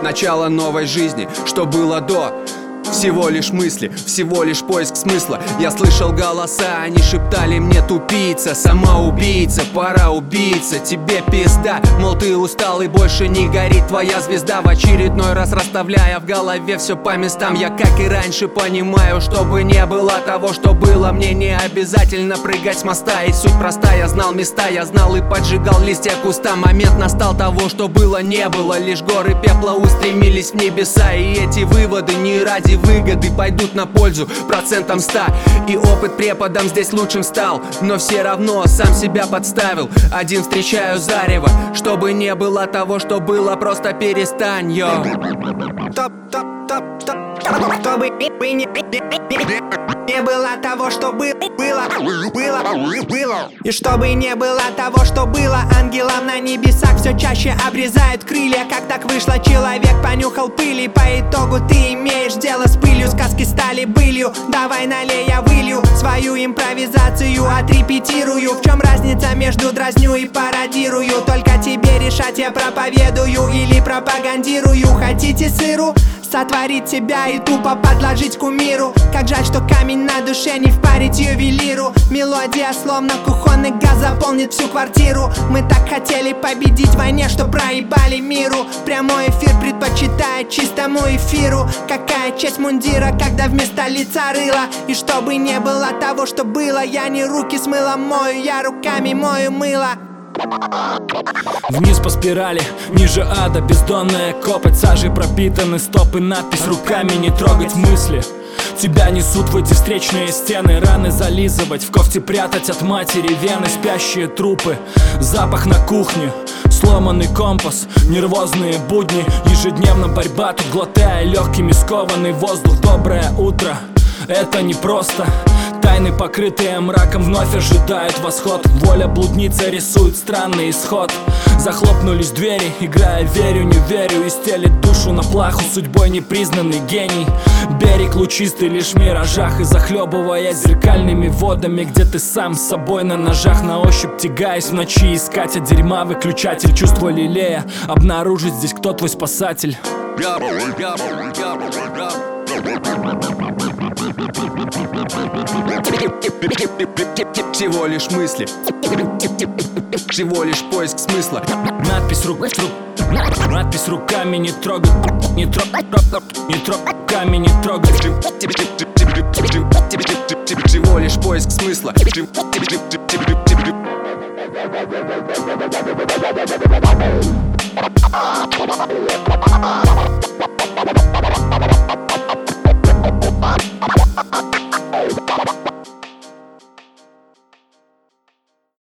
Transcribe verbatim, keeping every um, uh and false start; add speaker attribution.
Speaker 1: начало новой жизни. Что было до? Всего лишь мысли, всего лишь поиск смысла. Я слышал голоса, они шептали мне: тупица, самоубийца, пора убийца, тебе пизда. Мол, ты устал и больше не горит твоя звезда. В очередной раз расставляя в голове все по местам, я, как и раньше, понимаю, чтобы не было того, что было, мне не обязательно прыгать с моста. И суть проста, я знал места, я знал и поджигал листья куста. Момент настал, того, что было, не было. Лишь горы пепла устремились в небеса. И эти выводы не ради выгоды пойдут на пользу процентам ста. И опыт преподом здесь лучшим стал, но все равно сам себя подставил. Один встречаю зарево, чтобы не было того, что было, просто перестань, йо.
Speaker 2: Топ, топ, топ, топ. Чтобы не, не, не было того, что было, было, было, было. И чтобы не было того, что было, ангелам на небесах все чаще обрезают крылья. Как так вышло, человек понюхал пыли. По итогу ты имеешь дело с пылью. Сказки стали былью, давай налей, я вылью свою импровизацию, отрепетирую. В чем разница между дразню и пародирую? Только тебе решать, я проповедую или пропагандирую. Хотите сыру? Сотворить себя и тупо подложить кумиру. Как жаль, что камень на душе не впарить ювелиру. Мелодия словно кухонный газ заполнит всю квартиру. Мы так хотели победить в войне, что проебали миру. Прямой эфир предпочитает чистому эфиру. Какая честь мундира, когда вместо лица рыла. И чтобы не было того, что было, я не руки с мылом мою, я руками мою мыло.
Speaker 3: Вниз по спирали, ниже ада, бездонная копоть, сажей пропитаны стопы, надпись руками не трогать мысли. Тебя несут в эти встречные стены, раны зализывать, в кофте прятать от матери вены, спящие трупы, запах на кухне, сломанный компас, нервозные будни, ежедневно борьба, тут глотая легкими скованный воздух. Доброе утро, это не просто. Тайны, покрытые мраком, вновь ожидают восход. Воля блудница рисует странный исход. Захлопнулись двери, играя верю, не верю, и стелит душу на плаху судьбой непризнанный гений. Берег лучистый лишь в миражах, и захлебывая зеркальными водами, где ты сам с собой на ножах, на ощупь тягаясь в ночи, искать от дерьма выключатель, чувство лелея, обнаружить здесь, кто твой спасатель.
Speaker 1: Всего лишь мысли, всего лишь поиск смысла.
Speaker 3: Надпись рук, рук, надпись руками не трогай, не трогай, не трогай, руками не трогай.
Speaker 1: Всего лишь поиск смысла.
Speaker 4: We'll be right back.